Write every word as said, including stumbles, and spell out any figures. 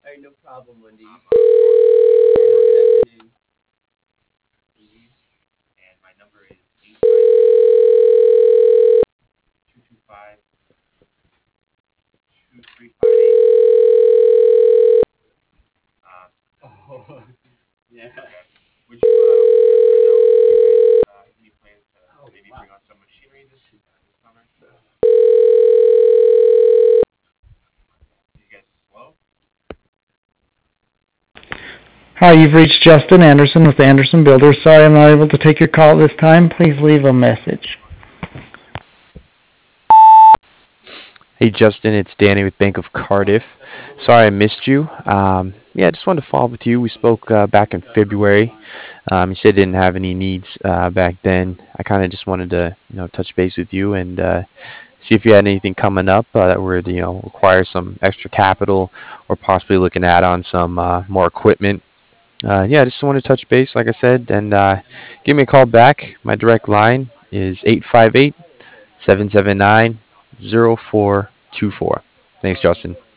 no problem, Wendy. I'm uh, Good afternoon. Steve, and my number is eight five two two five two three five eight. Um, Oh, yeah. okay. Would you, uh, would you happen to know if you guys uh, have any plans to Oh, maybe wow. bring on some machinery this uh, this summer? You guys slow? Hi, you've reached Justin Anderson with Anderson Builders. Sorry I'm not able to take your call at this time. Please leave a message. Hey Justin, it's Danny with Bank of Cardiff. Sorry I missed you. Um, yeah, I just wanted to follow up with you. We spoke uh, back in February. Um, you said you didn't have any needs uh, back then. I kind of just wanted to, you know, touch base with you and uh, see if you had anything coming up uh, that would, you know, require some extra capital or possibly looking at on some uh, more equipment. Uh, yeah, I just wanted to touch base, like I said, and uh, give me a call back. My direct line is eight five eight, seven seven nine, zero four two four. Thanks, Justin.